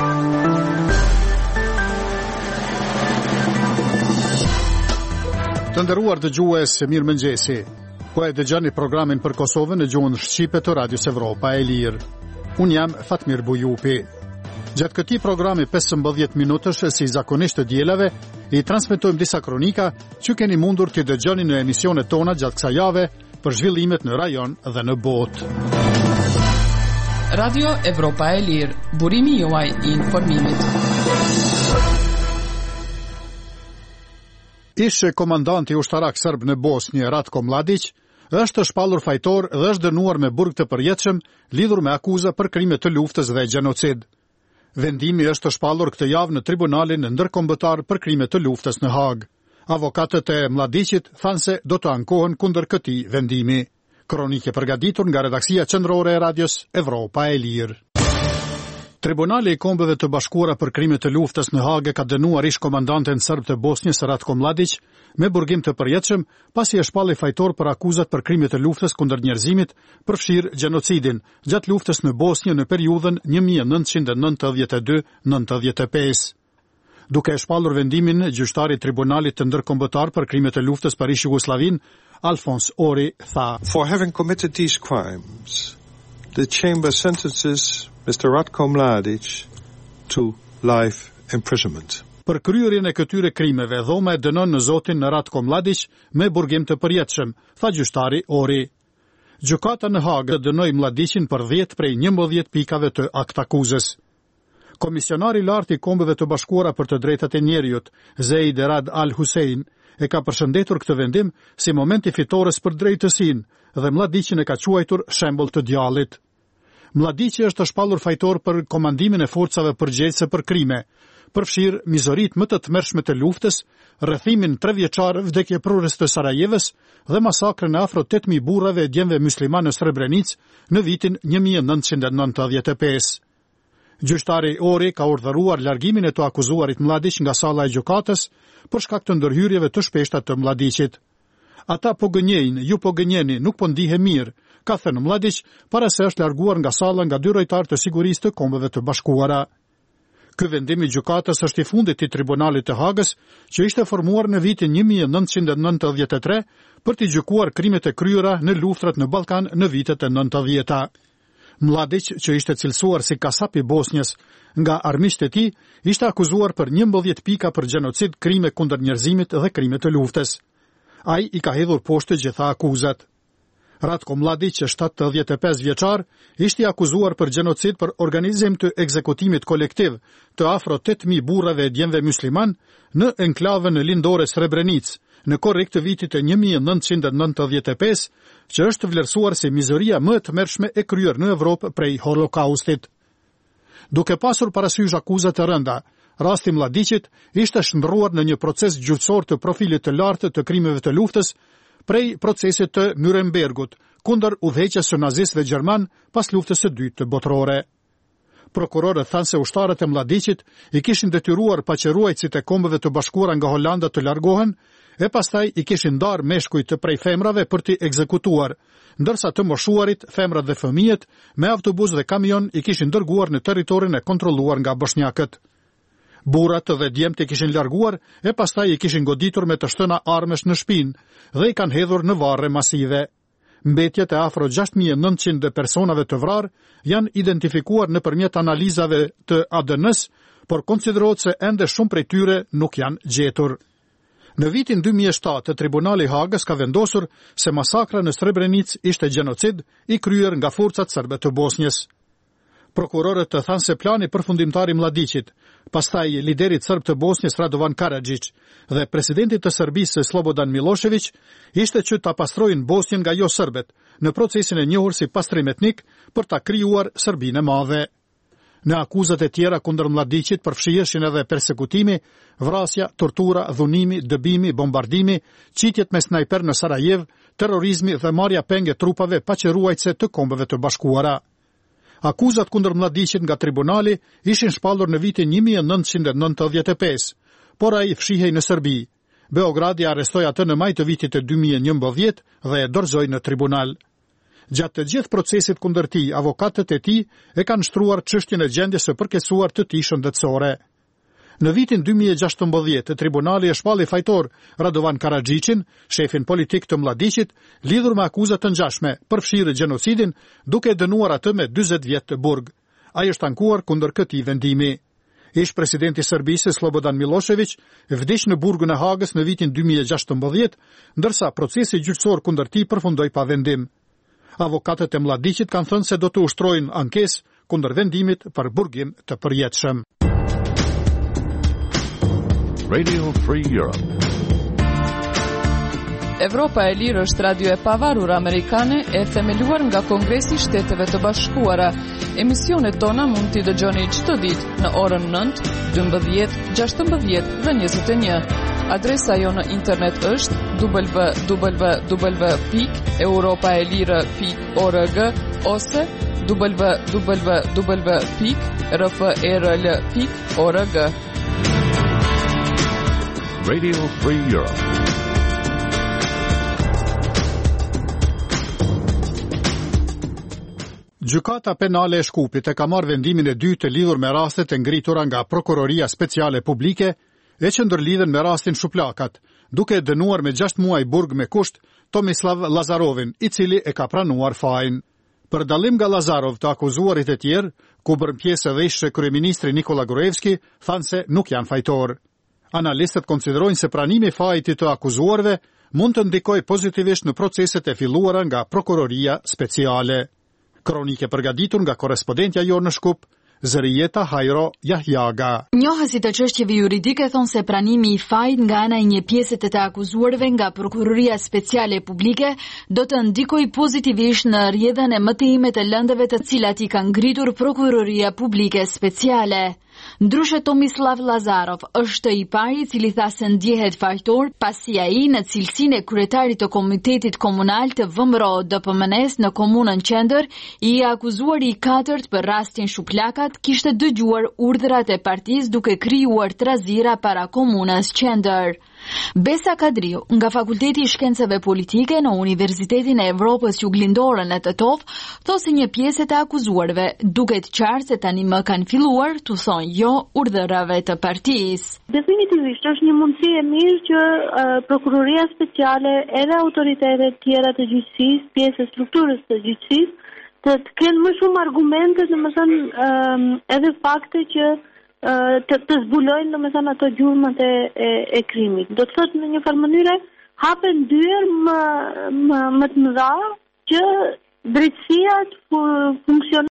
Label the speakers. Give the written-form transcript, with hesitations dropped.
Speaker 1: Të nderuar dëgjues, mirëmëngjesi. Po e dëgjoni programin për Kosovën në gjuhën shqipe të Radios Evropa e Lirë. Unë jam Fatmir Bujupi. Gjatë këtij programi 15 minutësh si zakonisht të dielave, i transmetojmë disa kronika që keni mundur të dëgjoni në emisionet tona gjatë kësaj jave për zhvillimet në rajon dhe në botë.
Speaker 2: Radio Evropa e Lirë, burimi juaj i informimit.
Speaker 1: Ish komandanti ushtarak serb në Bosnjë, Ratko Mladić, është shpallur fajtor dhe është dënuar me burg të përjetshëm lidhur me akuza për krime të luftës dhe gjenocid. Vendimi është shpallur këtë javë në Tribunalin Ndërkombëtar për krime të luftës në Hagë. Avokatët e Mladićit thanë se do të ankohen kundër këtij vendimi. Kronikë përgatitur nga redaksia qendrore e Radios Evropa e Lirë. Tribunali i Kombeve të Bashkuara për krime të luftës në Hagë ka dënuar ish komandantin serb të Bosnjës Ratko Mladić me burgim të përjetshëm pasi e shpalli fajtor për akuzat për krime të luftës kundër njerëzimit, përfshirë gjenocidin gjatë luftës në Bosnjë në periudhën 1992-95. Duke e shpallur vendimin, gjyqtari i Tribunalit të Ndërkombëtar për krime të luftës për Jugoslavinë, Alfons Ori, tha:
Speaker 3: For having committed these crimes, the chamber sentences Mr. Ratko Mladić to life imprisonment.
Speaker 1: Për kryerjen e këtyre krimeve, dhoma e dënon në zotin Ratko Mladić me burgim të përjetshëm, tha gjyqtari Ori. Gjykata në Hagë dënoi Mladićin për 10 prej 11 pikave të aktakuzës. Komisionari i lartë i Kombeve të Bashkuara për të drejtat e njerëzit, Zeid Rad Al Hussein, e ka përshëndetur këtë vendim si momenti fitores për drejtësinë dhe Mladićin e ka quajtur shembull të djallit. Mladići është shpallur fajtor për komandimin e forcave përgjegjëse për krime, përfshirë mizorit më të tmerrshme të luftës, rrethimin 3 vjeçar vdekjeprurës të Sarajevës dhe masakrën e afro 8.000 burrave e djemve musliman në Srebrenicë në vitin 1995. Gjyqtari Ori ka urdhëruar largimin e të akuzuarit Mladić nga salla e gjykatës për shkak të ndërhyrjeve të shpeshta të Mladićit. Ata po gënjejnë, ju po gënjeni, nuk po ndihe mirë, ka thënë Mladić para se është larguar nga salla nga 2 rojtarë të sigurisë të Kombeve të Bashkuara. Ky vendim i gjykatës është i fundit i Tribunalit të Hagës, që ishte formuar në vitin 1993 për të gjykuar krimet e kryera në luftrat në Ballkan në vitet e 90-ta. Mladić, që ishte cilësuar si kasap i Bosnjës nga armiqtë e tij, ishte akuzuar për 11 pika për gjenocid, krime kundër njerëzimit dhe krime të luftës. Ai i ka hedhur poshtë gjitha akuzat. Ratko Mladić, 75 vjeçar, ishte i akuzuar për gjenocid për organizim të ekzekutimit kolektiv të afro 8.000 burrave e djemve musliman në enklavën lindore Srebrenicë, në korrik të vitit e 1995, që është vlerësuar si mizoria më e tmerrshme e kryer në Evropë prej Holokaustit. Duke pasur parasysh akuzat e rënda, rasti Mladićit ishte shndruar në një proces gjyqësor të profilit të lartë të krimeve të luftës prej procesit të Nurembergut kundër udhëheqjes së nazistëve gjerman pas luftës së dytë botërore. Prokurorët thanë se ushtarët e Mladićit i kishin detyruar paqëruajtësit e Kombeve të Bashkuara nga Holanda të largohen, e pastaj i kishin ndarë meshkujt të prej femrave për t'i ekzekutuar, ndërsa të moshuarit, femrat dhe fëmijët, me autobus dhe kamion i kishin dërguar në territorin e kontrolluar nga bosnjakët. Burrat dhe djemt i kishin larguar e pastaj i kishin goditur me të shtëna armesh në shpinë dhe i kanë hedhur në varre masive. Mbetjet e afro 6.900 personave të vrarë janë identifikuar nëpërmjet analizave të ADN-s, por konsiderohet se ende shumë prej tyre nuk janë gjetur. Në vitin 2007, Tribunali i Hagës ka vendosur se masakra në Srebrenicë ishte gjenocid i kryer nga forcat serbe të Bosnjës. Prokurorët të thanë se plani përfundimtar i Mladićit, pastaj liderit serb të Bosnjës Radovan Karadžić dhe presidentit të Serbisë Slobodan Milošević ishte që ta pastrojnë Bosnjën nga jo serbet në procesin e njohur si pastrim etnik për ta krijuar Serbinë e Madhe. Në akuzat e tjera kundër Mladićit përfshihen edhe persekutimi, vrasja, tortura, dhunimi, dëbimi, bombardimi, qitjet me snajper në Sarajev, terrorizmi dhe marrja penge trupave paqëruajtëse të Kombeve të Bashkuara. Akuzat kundër Mladićit nga tribunali ishin shpallur në vitin 1995, por ai fshihej në Serbi. Beogradi arrestoi atë në maj të vitit të 2011 dhe e dorëzoi në tribunal. Gjatë të gjithë procesit kundër tij, avokatët e tij e kanë shtruar çështjen e gjendjes së përkeqësuar të tij shëndetësore. Në vitin 2016, tribunali e shpalli fajtor Radovan Karadzićin, shefin politik të Mladićit, lidhur me akuza të ngjashme për fshirë gjenocidin, duke dënuar atë me 40 vjet të burg. Ai është ankuar kundër këtij vendimi. Ish-presidenti i Serbisë Slobodan Milošević vdiq në burgun e Hagës në vitin 2016, ndërsa procesi gjyqësor kundër tij përfundoi pa vendim. Avokatët e Mladićit kanë thënë se do të ushtrojnë ankesë kundër vendimit për burgim të përjetshëm.
Speaker 4: Radio Free Europe.
Speaker 2: Evropa e Lirë është radio e pavarur amerikane e themeluar nga Kongresi i Shteteve të Bashkuara. Emisionet tona mund t'i dëgjoni çdo ditë në orën 9, 12, 16 dhe 21. Adresa jonë në internet është www.europaelire.org ose www.rfrl.org.
Speaker 4: Radio Free Europe.
Speaker 1: Gjykata penale e Shkupit e ka marrë vendimin e dytë të lidhur me rastet e ngritura nga Prokuroria Speciale Publike e që ndërlidhen me rastin Shuplakat, duke dënuar me 6 muaj burg me kusht Tomislav Lazarovin, i cili e ka pranuar fajin. Për dallim nga Lazarov, të akuzuarit e tjerë, ku bërën pjesë edhe ish kryeministri Nikola Gruevski, thanë se nuk janë fajtor. Analistët konsiderojnë se pranimi i fajit të akuzuarve mund të ndikojë pozitivisht në proceset e filluara nga Prokuroria Speciale. Kronike përgatitur nga korrespondentja jonë në Shkup, Zërijeta Hajro Jahjaga.
Speaker 5: Njohësit të çështjeve juridike thonë se pranimi i fajit nga ana e një pjese të akuzuarve nga Prokuroria Speciale Publike do të ndikojë pozitivisht në rrjedhën e mëtejime të lëndëve të cilat i ka ngritur Prokuroria Publike Speciale. Ndryshe Tomislav Lazarov është i pari i cili tha se ndjehet fajtor pasi ai në cilësinë e kryetarit të Komitetit Komunal të VMRO DPMN-s në komunën Qendër, i akuzuar i katërt për rastin Shuplakat kishte dëgjuar urdhrat e partisë duke krijuar trazira para komunës Qendër. Besa Kadriu, nga Fakulteti i Shkencave Politike në Universitetin e Evropës Juglindore në Tetov, thosë se një pjesë të akuzuarve duket qartë se tani më kanë filluar të thonë jo urdhërave të partisë.
Speaker 6: Definitivisht është një mundësi e mirë që Prokuroria Speciale edhe autoritetet tjera të gjyqësisë, pjesë e strukturës të gjyqësisë, të kenë më shumë argumente, domethënë edhe fakte që të zbulojnë domethënë ato gjurmët e krimit. Do të thotë në një farë mënyrë hapen dyer më të mëdha që drejtësia të funksionon